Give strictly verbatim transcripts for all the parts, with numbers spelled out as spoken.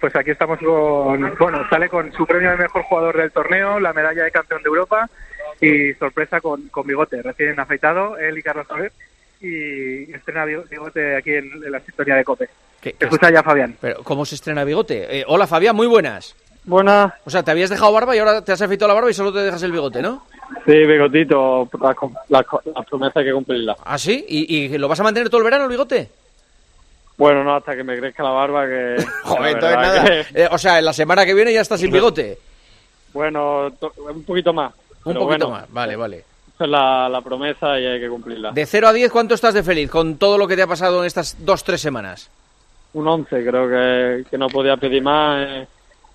pues aquí estamos con, bueno, sale con su premio de mejor jugador del torneo, la medalla de campeón de Europa y sorpresa con, con bigote, recién afeitado, él y Carlos Soler, y estrena bigote aquí en, en la sintonía de COPE. ¿Qué, qué escucha ya Fabián. Pero ¿cómo se estrena bigote? Eh, hola Fabián, muy buenas. Buenas. O sea, te habías dejado barba y ahora te has afeitado la barba y solo te dejas el bigote, ¿no? Sí, bigotito, las la, la promesas hay que cumplirlas. ¿Ah, sí? ¿Y, ¿Y lo vas a mantener todo el verano el bigote? Bueno, no, hasta que me crezca la barba que... Joder, entonces nada. Que... Eh, o sea, en la semana que viene ya estás sin bigote. Bueno, to, un poquito más. Un poquito bueno, más, vale, vale. Esa es la, la promesa y hay que cumplirla. De cero a diez, ¿cuánto estás de feliz con todo lo que te ha pasado en estas dos, tres semanas? Un once, creo que, que no podía pedir más. Eh,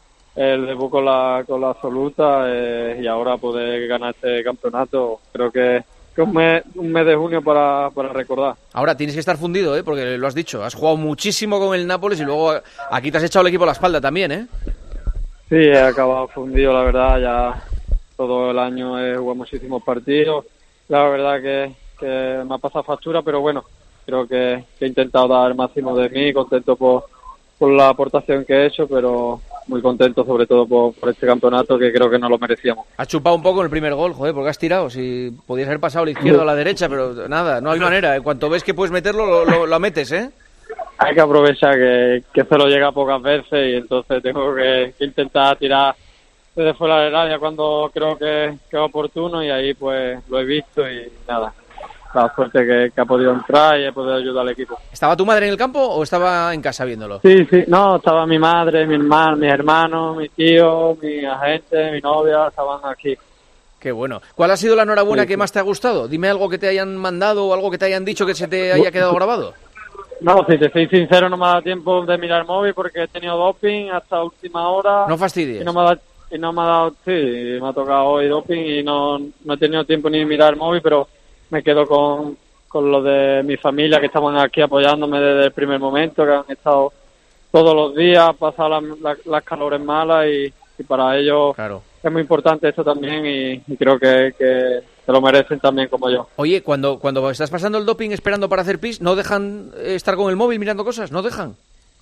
el debut con la, con la absoluta eh, y ahora poder ganar este campeonato, creo que... Un mes, un mes de junio para, para recordar. Ahora tienes que estar fundido, ¿eh? Porque lo has dicho, has jugado muchísimo con el Nápoles y luego aquí te has echado el equipo a la espalda también, ¿eh? Sí, he acabado fundido, la verdad, ya todo el año he jugado muchísimos partidos. La verdad que, que me ha pasado factura, pero bueno, creo que, que he intentado dar el máximo de mí, contento por, por la aportación que he hecho, pero muy contento sobre todo por, por este campeonato que creo que no lo merecíamos. Has chupado un poco en el primer gol, joder, porque has tirado. Si podías haber pasado a la izquierda o a la derecha, pero nada, no hay manera. En cuanto ves que puedes meterlo, lo, lo, lo metes, ¿eh? Hay que aprovechar que, que se lo llega pocas veces y entonces tengo que, que intentar tirar desde fuera del área cuando creo que, que es oportuno y ahí pues lo he visto y nada. La suerte que, que ha podido entrar y he podido ayudar al equipo. ¿Estaba tu madre en el campo o estaba en casa viéndolo? Sí, sí, no, estaba mi madre, mi hermano, mis hermanos, mi tío, mi agente, mi novia, estaban aquí. Qué bueno. ¿Cuál ha sido la enhorabuena sí, que sí. más te ha gustado? Dime algo que te hayan mandado o algo que te hayan dicho que se te haya quedado grabado. No, si te soy sincero, no me ha dado tiempo de mirar el móvil porque he tenido doping hasta última hora. No fastidies. Y no me ha dado, y no me ha dado sí, me ha tocado hoy doping y no, no he tenido tiempo ni de mirar el móvil, pero me quedo con, con lo de mi familia que estaban aquí apoyándome desde el primer momento, que han estado todos los días, pasado las, las, las calores malas y, y para ellos claro. Es muy importante esto también y, y creo que, que se lo merecen también como yo. Oye, cuando, cuando estás pasando el doping esperando para hacer pis, ¿no dejan estar con el móvil mirando cosas? ¿No dejan?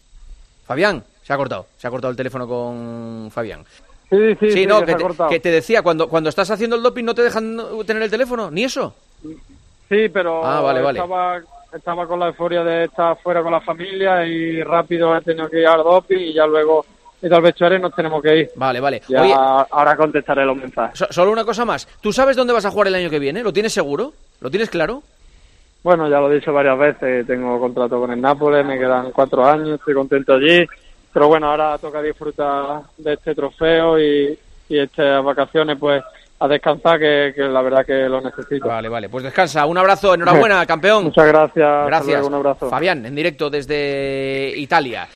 Fabián, se ha cortado, se ha cortado el teléfono con Fabián. Sí, sí, sí, sí no, que, que, se te, ha cortado. que te decía, cuando, cuando estás haciendo el doping no te dejan tener el teléfono, ¿ni eso? Sí, pero ah, vale, vale. Estaba, estaba con la euforia de estar fuera con la familia y rápido he tenido que ir al doping y ya luego he ido al vestuario y nos tenemos que ir. Vale, vale. Ya, Oye, ahora contestaré los mensajes. So, solo una cosa más. ¿Tú sabes dónde vas a jugar el año que viene? ¿Lo tienes seguro? ¿Lo tienes claro? Bueno, ya lo he dicho varias veces, tengo contrato con el Nápoles, me quedan cuatro años, estoy contento allí. Pero bueno, ahora toca disfrutar de este trofeo y, y estas vacaciones, pues a descansar, que, que la verdad que lo necesito. Vale, vale, pues descansa. Un abrazo, enhorabuena, campeón. Muchas gracias. Gracias. Un abrazo. Fabián, en directo desde Italia.